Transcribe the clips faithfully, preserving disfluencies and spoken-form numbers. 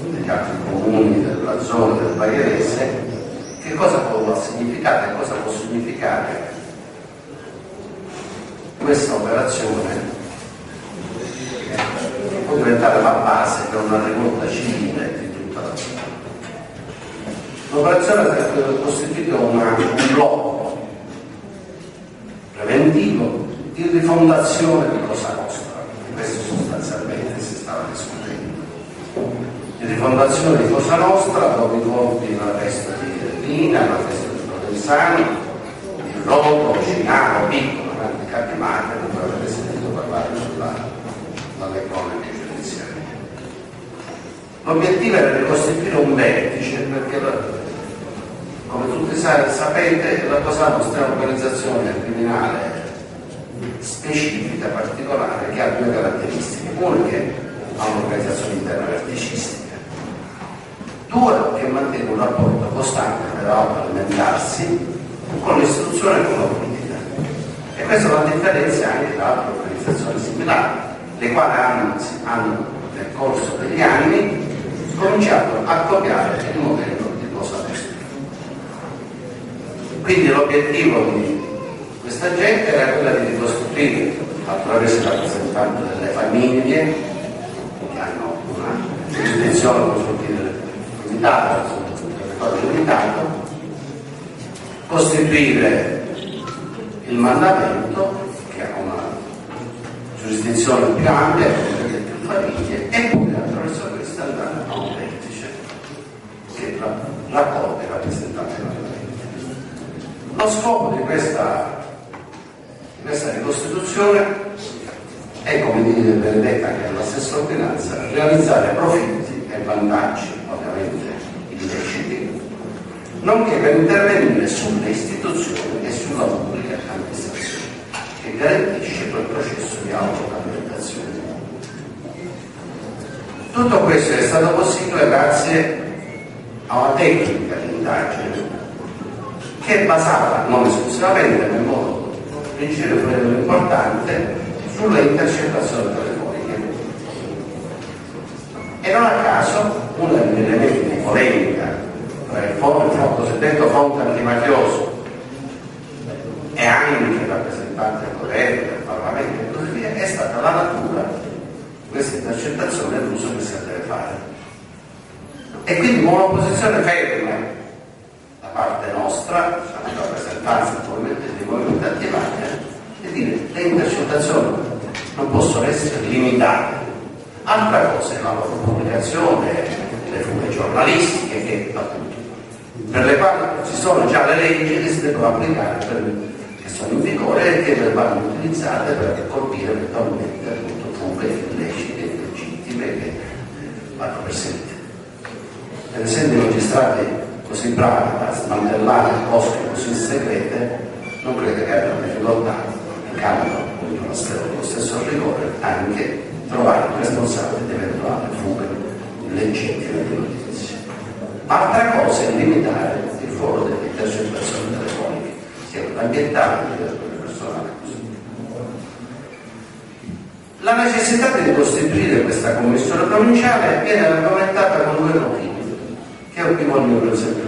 degli altri comuni della zona del Baierese, che cosa può significare e cosa può significare questa operazione, che può diventare la base per una rivolta civile di tutta la città. L'operazione è costituita una, un blocco preventivo di rifondazione di Cosa Nostra, di questo sostanzialmente si stava discutendo, di rifondazione di Cosa Nostra, dove involvi la festa di Lina, la festa di Provenzano, di Roto, Cinaro, Piccolo, grandi capimate, non avete sentito parlare dalle cronache giudiziarie. L'obiettivo era di costituire un vertice, perché la, come tutti sapete, la Cosa Nostra è un'organizzazione criminale specifica, particolare, che ha due caratteristiche. Una, che ha un'organizzazione interna verticistica. Due, che mantiene un rapporto costante per autoalimentarsi con l'istituzione e con la politica. E questa è una differenza anche da altre organizzazioni similari, le quali hanno, hanno nel corso degli anni cominciato a copiare il modello di Cosa Nostra. Quindi l'obiettivo di questa gente era quella di ricostruire, attraverso i rappresentanti delle famiglie che hanno una giurisdizione, posso dire, limitata, sul territorio limitato, costituire il mandamento, che ha una giurisdizione più ampia, con le più famiglie, e poi attraverso questo andare a un vertice che raccoglie i rappresentanti della famiglia. Lo scopo di questa Questa ricostituzione è, come dire Benedetta anche nella stessa ordinanza, realizzare profitti e vantaggi, ovviamente illeciti, nonché per intervenire sulle istituzioni e sulla pubblica amministrazione, che garantisce quel processo di autorealizzazione. Tutto questo è stato possibile grazie a una tecnica di indagine che è basata non esclusivamente nel modo principio importante sulle intercettazioni telefoniche. E non a caso uno degli elementi di polemica tra il cosiddetto fronte antimafioso e anche il rappresentante del governo, del Parlamento e così via, è stata la natura di questa intercettazione e l'uso che si deve fare. E quindi un'opposizione ferma da parte nostra, in rappresentanza probabilmente dei movimenti antimafia, e dire le intercettazioni non possono essere limitate. Altra cosa è la loro pubblicazione, le fughe giornalistiche, che appunto, per le quali ci sono già le leggi che si devono applicare, per, che sono in vigore e che vanno utilizzate per colpire eventualmente appunto fughe illecite e illegittime che vanno perseguite. Ed essendo i magistrati così bravi a smantellare cose così segrete, non credo che abbiano difficoltà, in cambio con lo stesso rigore, anche trovare il responsabile di eventuali fughe illegittime di notizie. Altra cosa è limitare il foro delle intercettazioni telefoniche, sia ambientale che quelle personali. La necessità di costituire questa commissione provinciale viene argomentata con due motivi, che io vi voglio per esempio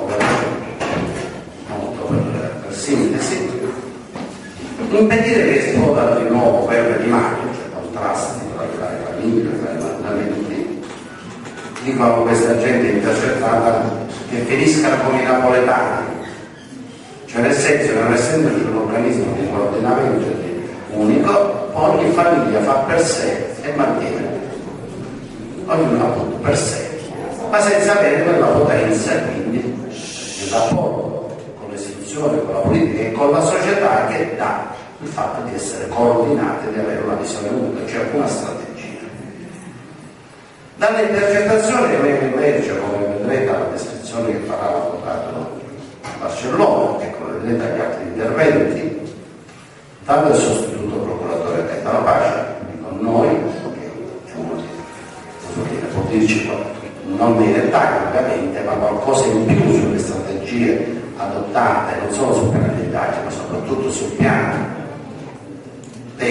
molto per, per sintesi. Impedire che esploda di nuovo guerre di mafia, cioè contrasti tra le famiglie, tra i mandamenti, dicono questa gente intercettata, che finiscano come i napoletani, cioè nel senso che non essendoci un organismo di coordinamento unico, ogni famiglia fa per sé e mantiene ognuno appunto per sé, ma senza avere quella potenza, quindi il rapporto con le istituzioni, con la politica e con la società che dà il fatto di essere coordinati, di avere una visione unica, cioè una strategia. Dalle intercettazioni emerge, come vedrete dalla descrizione che farà l'avvocato Barcellona e come vedrete dagli altri interventi, tanto il sostituto procuratore Gaetano Pace, quindi con noi, che è uno che può dirci non nei dettagli ovviamente, ma qualcosa in più sulle strategie adottate, non solo sul piano dell'indagine, ma soprattutto sul piano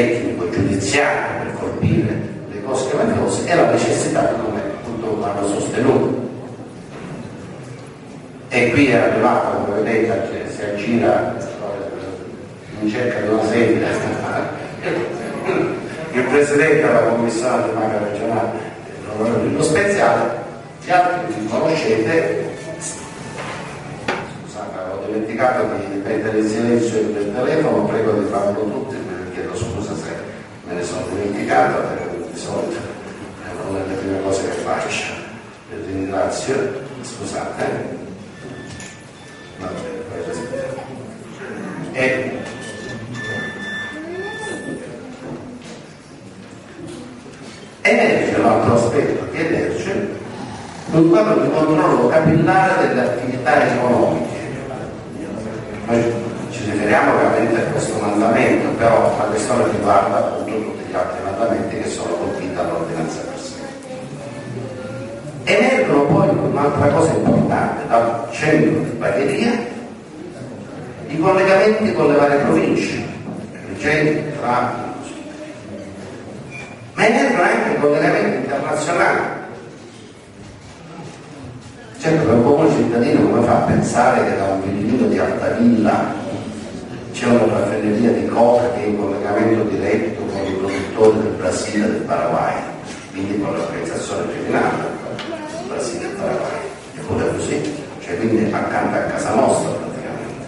tecnico, giudiziario, per colpire le cose mafiose, e la necessità, come appunto hanno sostenuto qui è arrivato, come vedete, si aggira in cerca di una sede il presidente della commissione di Macro regionale, lo Speziale. Gli altri li conoscete. Scusate, avevo dimenticato di mettere in silenzio il telefono, prego di farlo tutti, mi chiedo scusa se me ne sono dimenticato, perché di solito è una delle prime cose che faccio. Vi ringrazio, scusate. Vabbè, e emerge un altro aspetto che emerge un quadro di controllo capillare delle attività economiche. Noi ci riferiamo ovviamente a questo mandamento, però la questione riguarda appunto tutti gli altri mandamenti che sono colpiti dall'ordinanza per sé. Emergono poi un'altra cosa importante: dal centro di Bagheria i collegamenti con le varie province, Agrigento, Trapani, ma emergono anche collegamenti internazionali. Certo, per un comune cittadino come fa a pensare che da un villino di Altavilla c'è una raffineria di coca che è in collegamento diretto con i produttori del Brasile e del Paraguay, quindi con l'organizzazione criminale del Brasile e del Paraguay? Eppure è così, cioè quindi accanto a casa nostra praticamente.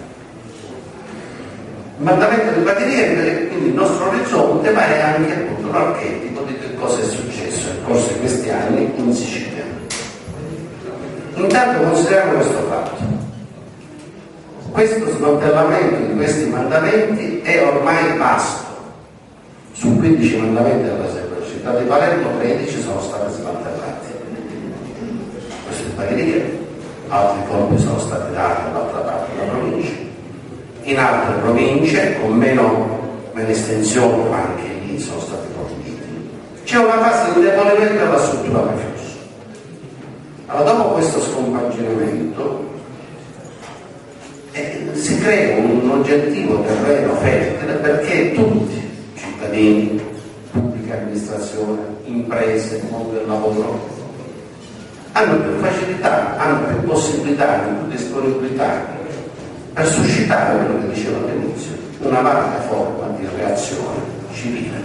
Il mandamento di Bagheria è quindi il nostro orizzonte, ma è anche appunto un archetipo di che cosa è successo nel corso di questi anni in Sicilia. Intanto consideriamo questo fatto: questo smantellamento di questi mandamenti è ormai vasto. Su quindici mandamenti della città di Palermo, tredici sono stati smantellati. Questo è Bagheria, altri colpi sono stati dati dall'altra parte della provincia. In altre province, con meno, meno estensione, ma anche lì sono stati colpiti. C'è una fase di indebolimento della struttura mafiosa. Allora, dopo questo scompaginamento eh, si crea un oggettivo terreno fertile perché tutti, cittadini, pubblica amministrazione, imprese, mondo del lavoro, hanno più facilità, hanno più possibilità, hanno più disponibilità per suscitare, quello che dicevo all'inizio, una varia forma di reazione civile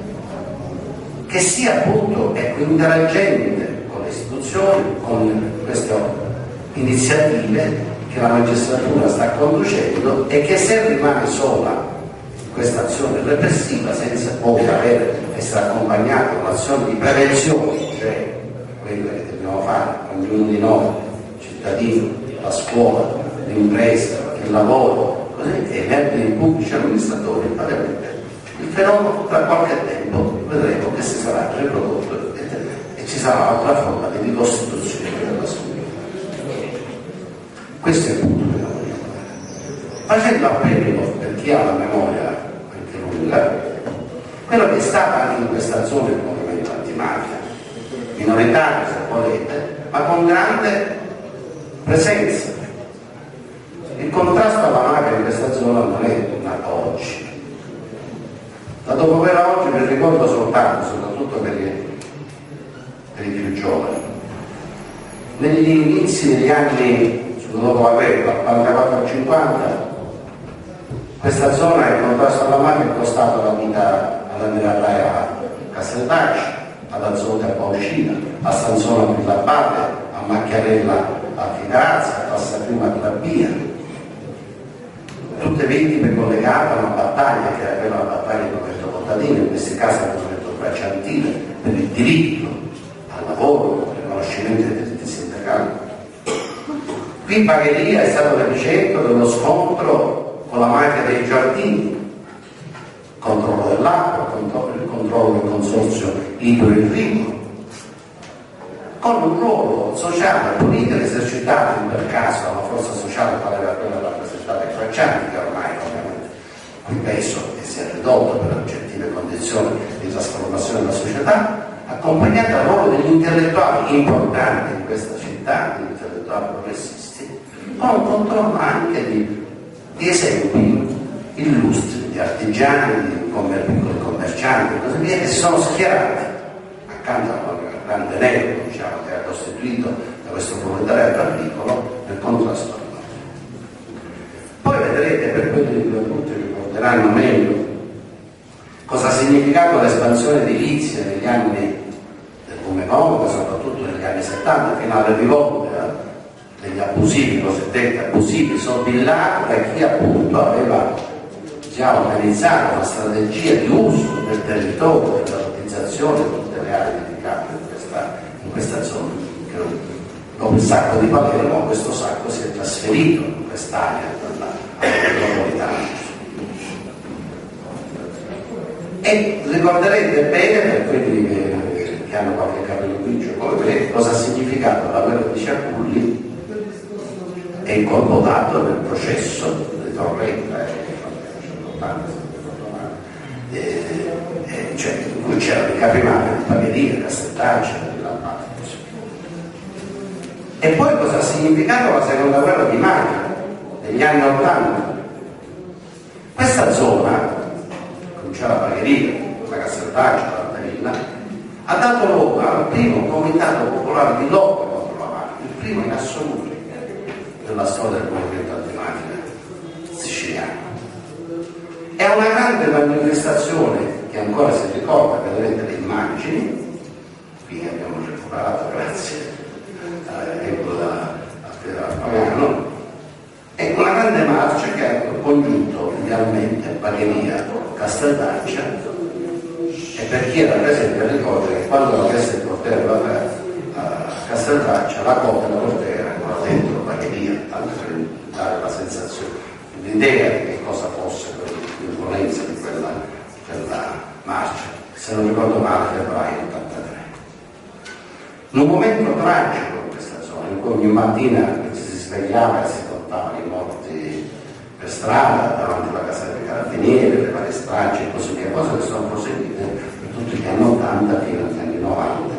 che sia appunto ecco, interagente con le istituzioni, con queste iniziative che la magistratura sta conducendo, e che se rimane sola questa azione repressiva senza poi avere essere accompagnata da un'azione di prevenzione, cioè quello che dobbiamo fare ognuno di noi, cittadini, la scuola, l'impresa, il lavoro, così, e emergono i pubblici amministratori, il fenomeno tra qualche tempo vedremo che si sarà riprodotto e, e ci sarà un'altra forma di ricostituzione della società. Questo è il punto che vogliamo fare. Facendo appello per chi ha la memoria anche lunga, quello che è stato anche in questa zona il movimento antimafia, minoritario se volete, ma con grande presenza. Il contrasto alla mafia in questa zona non è nato oggi. La dopoguerra oggi vi ricordo soltanto, soprattutto per i, per i più giovani, negli inizi degli anni sul dopoguerra, dal quarantaquattro al cinquanta, questa zona, il contrasto alla mafia, è costato la vita ad Andrea Raia a Casteltacci, ad Azote a Paucina, a Sansone a Villabate, a Macchiarella a Figarazza, a Passaprima a Clabbia. Tutte vittime collegate a una battaglia che era quella battaglia del movimento contadino, in questi casi del movimento bracciantile, per il diritto al lavoro, per il riconoscimento dei diritti sindacali. Qui Bagheria è stato l'epicentro dello scontro con la mafia dei giardini, controllo dell'acqua, il controllo del consorzio idro-irriguo, con un ruolo sociale e politico esercitato in quel caso da una forza sociale quale era quella rappresentata dai braccianti, che ormai ovviamente il peso si è ridotto per oggettive condizioni di trasformazione della società, accompagnata dal ruolo degli intellettuali importanti in questa città, degli intellettuali progressisti, con un controllo anche di, di esempi illustri, di artigiani, di commer- piccoli commercianti e così via, che si sono schierati accanto alla grande nero, diciamo, che era costituito da questo proletariato agricolo nel contrasto alla mafia. ricorderanno meglio cosa ha significato l'espansione edilizia negli anni del boom economico, soprattutto negli anni settanta, fino alle rivolte eh, degli abusivi, cosiddetti abusivi, sobillati da chi appunto aveva già organizzato una strategia di uso del territorio, della utilizzazione di tutte le aree dedicate in questa, in questa zona. Dopo il sacco di Palermo, questo sacco si è trasferito in quest'area metropolitana. E ricorderete bene, per quelli che, che hanno qualche capello grigio come me, cosa ha significato la guerra di Ciaculli e il colpo dato nel processo di Torretta e eh, eh, cioè, in cui c'erano i capimani di Pagheria, Casteltaccia, di Lampante. E poi cosa ha significato la seconda guerra di mafia negli anni ottanta? Questa zona, cominciava la Pagheria, la Casteltaccia, la Villa, ha dato luogo al primo comitato popolare di lotta contro la mafia, il primo in assoluto della storia del movimento antimafia siciliano. È una grande manifestazione che ancora si ricorda, vedrete le immagini, qui abbiamo recuperato grazie all'elenco da Federale Pagano, è una grande marcia che ha congiunto idealmente Pagheria, Casteltaccia, e per chi era presente ricorda che quando la messa il portiere a Casteltaccia, la coppia del portiere era ancora dentro Pagheria, tanto per dare la sensazione, l'idea di che cosa fosse l'influenza di quella, quella marcia, se non ricordo male, febbraio ottantatré. In un momento tragico in questa zona, in cui ogni mattina ci si svegliava e si contavano i morti per strada, davanti alla casa dei carabinieri, le varie stragi e così via, cose che sono proseguite in tutti gli anni ottanta fino agli anni novanta.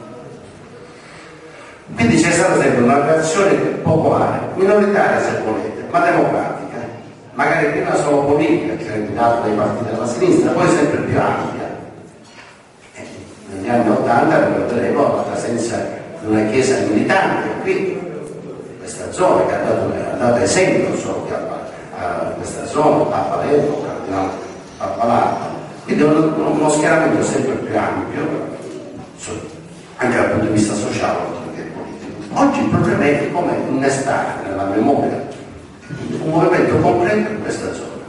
Quindi c'è stata sempre una reazione popolare, minoritaria se volete, ma democratica, magari prima solo politica, cioè guidata dai partiti della sinistra, poi sempre più ampia. E negli anni ottanta ricorderemo la presenza di una chiesa militante qui, in questa zona, che ha dato, ha dato esempio solo a, a questa zona, a Palermo, Cardinale Pappalardo. Quindi uno, uno schieramento sempre più ampio, anche dal punto di vista sociale. Oggi il problema è come innestare nella memoria un movimento concreto in questa zona.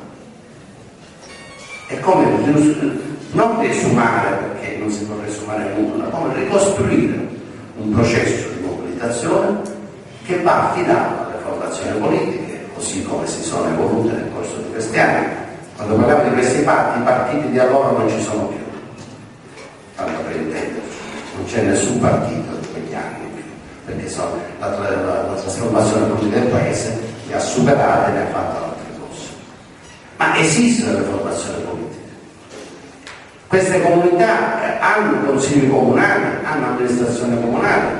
È come non riesumare, perché non si può riesumare nulla, ma come ricostruire un processo di mobilitazione che va affidato alle formazioni politiche, così come si sono evolute nel corso di questi anni. Quando parliamo di questi fatti, i partiti di allora non ci sono più, tanto per intenderci, non c'è nessun partito di quegli anni, perché sono, la, la, la trasformazione politica del paese le ha superate e ne ha fatto altre cose. Ma esistono le formazioni politiche. Queste comunità hanno consigli comunali, hanno amministrazione comunale,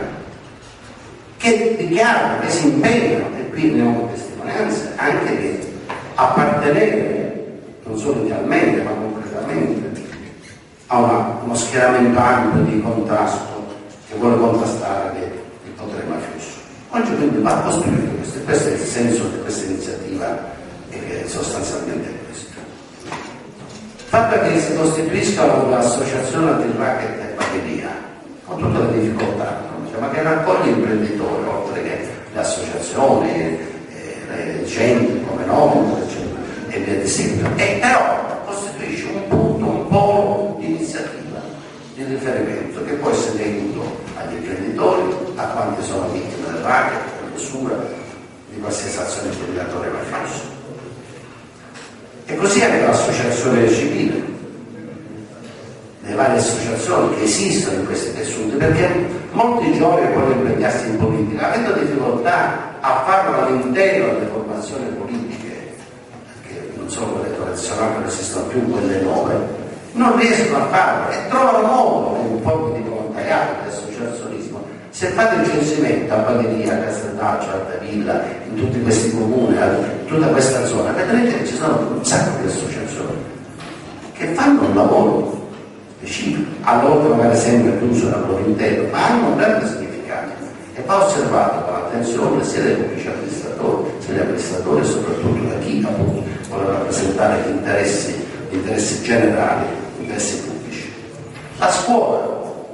che dichiarano, che si impegnano, e qui ne ho testimonianze, anche di appartenere, non solo idealmente, ma concretamente, a una, uno schieramento ampio di contrasto che vuole contrastare le potere mafioso. Oggi quindi va a costruire questo, questo è il senso di questa iniziativa e che è sostanzialmente questo. Il fatto che si costituiscano l'associazione anti-racket e Pagheria, con tutte le difficoltà, no? Ma che raccoglie imprenditori, oltre che le associazioni, eh, le gente come nome, eccetera, e via di seguito, e però costituisce un punto, un polo di iniziativa, di riferimento, che può essere aiuto agli imprenditori, a quanti sono vittime del racket, della misura, di qualsiasi azione obbligatoria mafiosa. E così anche l'associazione civile, le varie associazioni che esistono in questi tessuti, perché molti giovani vogliono impegnarsi in politica, avendo difficoltà a farlo all'interno delle formazioni politiche, che non sono quelle tradizionali, non esistono più quelle nuove, non riescono a farlo e trovano modo in forme di volontariato, di associazionismo. Se fate il censimento a Pagheria, a Casteltaccia, a Altavilla, in tutti questi comuni, in tutta questa zona, vedrete che ci sono un sacco di associazioni che fanno un lavoro specifico, a volte magari sembra chiuso il lavoro intero, ma hanno un grande significato e va osservato con attenzione sia dai pubblici amministratori consiglio di amministratore e soprattutto da chi appunto vuole rappresentare gli interessi, gli interessi generali, gli interessi pubblici. La scuola,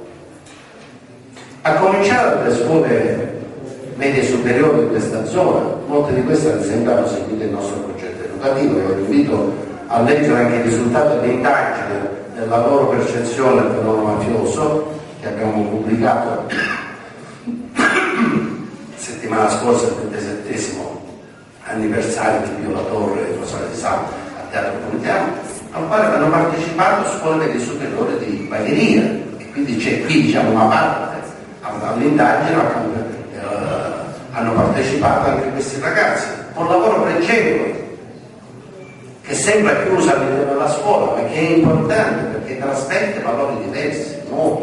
a cominciare dalle scuole medie superiori di questa zona, molte di queste ad esempio hanno seguito il nostro progetto educativo, e vi invito a leggere anche i risultati dell'indagine della loro percezione del fenomeno mafioso che abbiamo pubblicato settimana scorsa, il ventisettesimo anniversario di Pio La Torre e Rosario di Sala al Teatro Comunitario, al quale hanno partecipato scuole medie superiori di Bagheria, e quindi c'è qui diciamo una parte all'indagine, eh, hanno partecipato anche questi ragazzi, un lavoro pregevole che sembra chiuso all'interno della scuola, ma che è importante perché trasmette valori diversi, nuovi,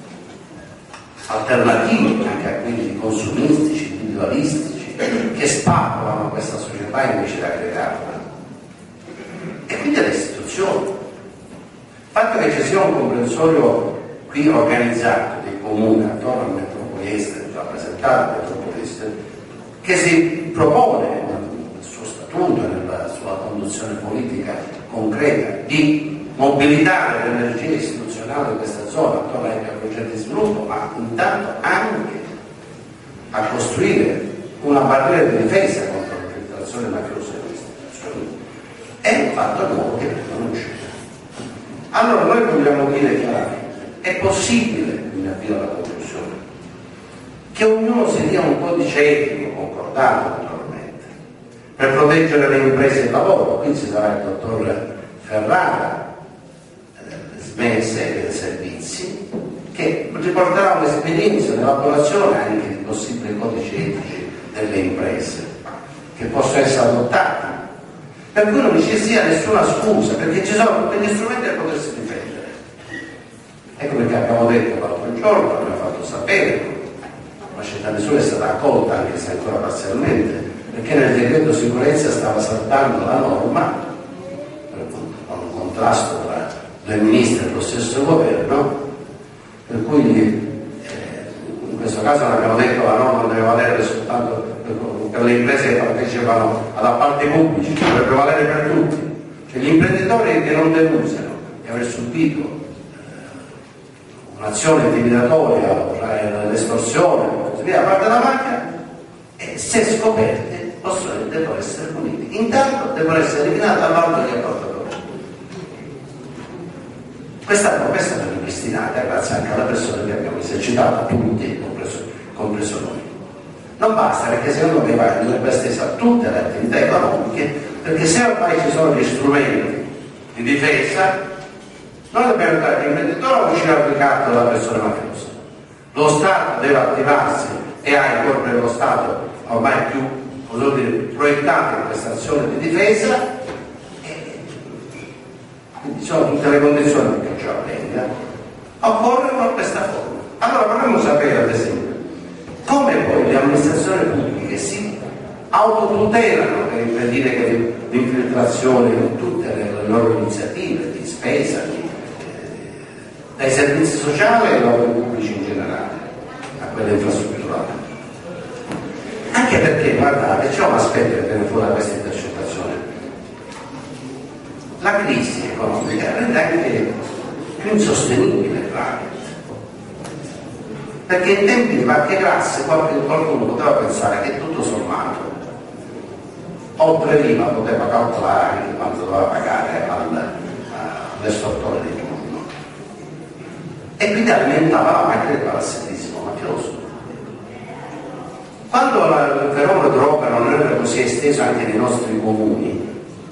alternativi anche a quelli consumistici, individualistici, che spapolano questa società invece di aggregarla. E quindi le istituzioni. Il fatto che ci sia un comprensorio qui organizzato dei comuni attorno al metropolista, rappresentato al metropolista, che si propone nel suo statuto e nella sua conduzione politica concreta di mobilitare l'energia istituzionale di questa zona attorno anche a progetti di sviluppo, ma intanto anche a costruire una barriera di difesa contro l'infiltrazione mafiosa delle istituzioni, è un fatto nuovo che non c'è. Allora noi vogliamo dire chiaramente, è possibile, mi avvio alla conclusione, che ognuno si dia un codice etico concordato naturalmente per proteggere le imprese e il lavoro. Qui ci sarà il dottor Ferrara, S M E S e dei servizi, che riporterà un'esperienza nell'elaborazione anche di possibili codici etici delle imprese che possono essere adottati, per cui non ci sia nessuna scusa, perché ci sono tutti gli strumenti per potersi difendere. Ecco perché abbiamo detto l'altro giorno, l'abbiamo fatto sapere, la città di Sole è stata accolta anche se ancora parzialmente, perché nel decreto sicurezza stava saltando la norma, con un contrasto tra due ministri dello stesso governo, per cui eh, in questo caso abbiamo detto la norma deve valere soltanto per, per le imprese che partecipano ad appalti pubblici, dovrebbe valere per tutti. Cioè gli imprenditori che non denunciano di aver subito eh, un'azione intimidatoria, l'estorsione, così via, da parte della macchina, e se scoperte possono, devono essere puniti. Intanto devono essere eliminati dall'alto degli apportatori. Questa promessa è ripristinata grazie anche alle persone che abbiamo esercitato, tutti, compreso, compreso noi. Non basta, perché secondo me dovrebbe estesa a tutte le attività economiche, perché se ormai ci sono gli strumenti di difesa, noi dobbiamo dare l'imprenditore a vicino al ricatto della persona mafiosa. Lo Stato deve attivarsi e ha i corpi dello Stato ormai più, voglio dire, proiettati in questa azione di difesa, e quindi sono tutte le condizioni perché ciò avvenga. Occorre questa forma. Allora vorremmo sapere, ad esempio, come poi le amministrazioni pubbliche si autotutelano per impedire che l'infiltrazione in tutte le loro iniziative di spesa, di, eh, dai servizi sociali ai lavori pubblici in generale, a quelle infrastrutturali. Anche perché, guardate, c'è un aspetto che viene fuori da questa intercettazione. La crisi economica rende anche più insostenibile il racket. Perché in tempi di vacche grasse qualcuno poteva pensare che tutto sommato oltre l'I V A poteva calcolare anche quanto doveva pagare all'estorsore di turno, e quindi alimentava la macchina del parassitismo mafioso. Quando il fenomeno droga non era così esteso anche nei nostri comuni,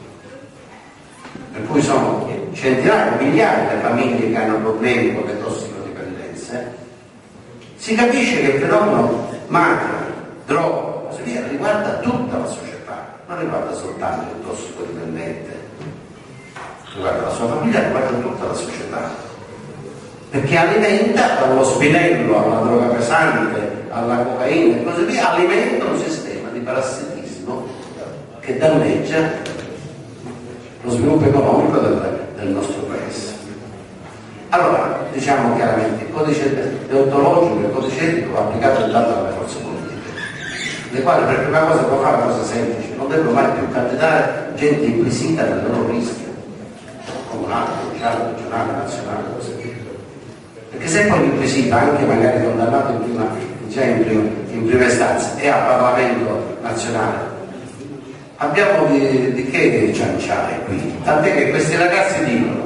per cui sono centinaia, migliaia le famiglie che hanno problemi con le tossicodipendenze, si capisce che il fenomeno mafia, droga, così via, riguarda tutta la società, non riguarda soltanto il tossicodipendente, riguarda la sua famiglia, riguarda tutta la società, perché alimenta dallo spinello alla droga pesante, alla cocaina e così via, alimenta un sistema di parassitismo che danneggia lo sviluppo economico del, del nostro paese. Allora, diciamo chiaramente, il codice deontologico, il codice etico va applicato intanto alle forze politiche. le quali per prima cosa può fare una cosa semplice, non devono mai più candidare gente inquisita nel loro rischio, comunale, provinciale, regionale, nazionale, così via. Perché se poi l'inquisito, anche magari condannato in prima, già in prima, in prima istanza, è al Parlamento nazionale, abbiamo di, di che cianciare qui? Tant'è che questi ragazzi dicono: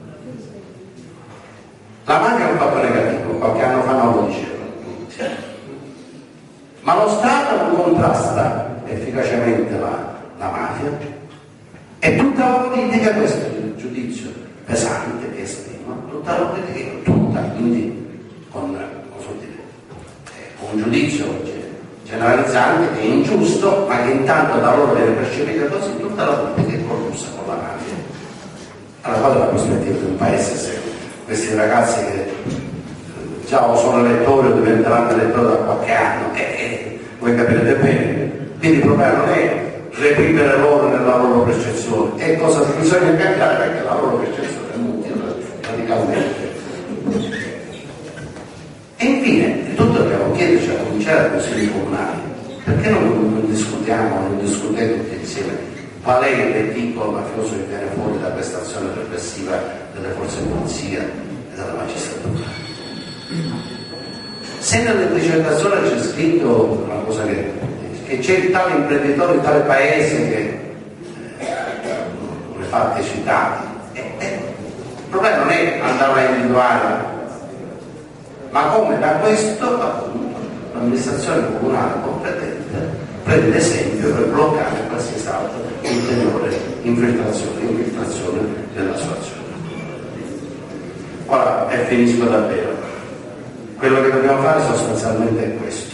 la mafia è un fatto negativo, qualche anno fa non lo dicevano, ma lo Stato non contrasta efficacemente la, la mafia, e tutta la politica, questo è il giudizio pesante che esprimo, tutta la politica, tutta, quindi con, con, con un giudizio generalizzante che è ingiusto, ma che intanto da loro viene percepita così, tutta la politica è corrussa con la mafia. Allora qual è la prospettiva di un paese se questi ragazzi che già o sono elettori o diventeranno elettori da qualche anno, e eh, eh, voi capirete bene, quindi il problema non è reprimere loro nella loro percezione, è cosa bisogna cambiare, perché la loro percezione è molto radicalmente. E infine, di tutto dobbiamo chiederci, a cominciare dai consigli comunali, perché non, non discutiamo, non discutete tutti insieme qual è il reticolo mafioso che viene fuori da questa azione repressiva delle forze di polizia e della magistratura. Se nell'intercettazione c'è scritto una cosa che, che c'è tale imprenditore in tale paese che le fatti citati, eh, eh, il problema non è andare a individuare, ma come da questo appunto l'amministrazione comunale competente prende esempio per bloccare qualsiasi altra ulteriore infiltrazione, infiltrazione della sua azione. Ora, e finisco davvero, quello che dobbiamo fare sostanzialmente è questo: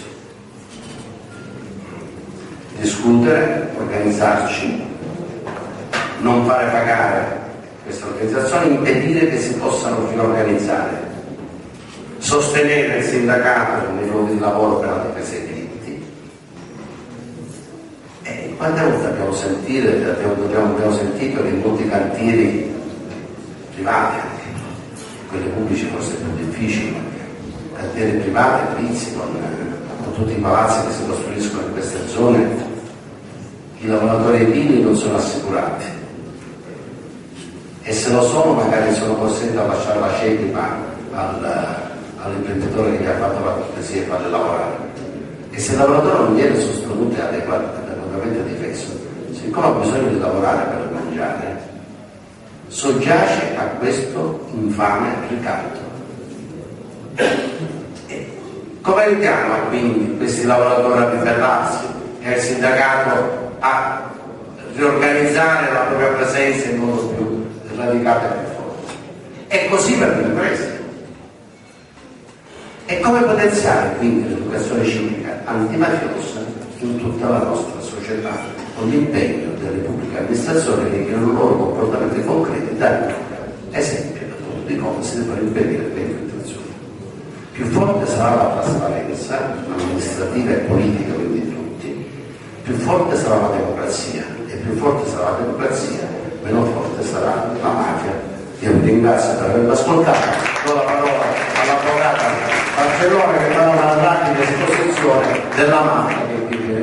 discutere, organizzarci, non fare pagare queste organizzazioni, impedire che si possano riorganizzare, sostenere il sindacato nei luoghi di lavoro per la difesa dei diritti. E quante volte abbiamo sentito, abbiamo, abbiamo, abbiamo sentito che in molti cantieri privati, anche quelli pubblici forse più difficili, cantieri privati, edilizi, con, con tutti i palazzi che si costruiscono in queste zone, i lavoratori edili non sono assicurati, e se lo sono magari sono costretti a lasciare la cedipa al all'imprenditore che gli ha fatto la cortesia e farle lavorare. E se il lavoratore non viene sostenuto e adeguatamente difeso, siccome ha bisogno di lavorare per mangiare, soggiace a questo infame ricatto. E come aiutiamo quindi questi lavoratori a ribellarsi e il sindacato a riorganizzare la propria presenza in modo più radicato e più forte? E così per le imprese. E come potenziare quindi l'educazione civica antimafiosa in tutta la nostra società, con l'impegno delle pubbliche amministrazioni che con i loro comportamenti concreti danno esempio appunto di come si devono impedire le infiltrazioni. Più forte sarà la trasparenza amministrativa e politica, quindi di tutti, più forte sarà la democrazia, e più forte sarà la democrazia, meno forte sarà la mafia. Io vi ringrazio per avermi ascoltato, do la parola all'avvocata Barcellona che farà una rapida esposizione della mafia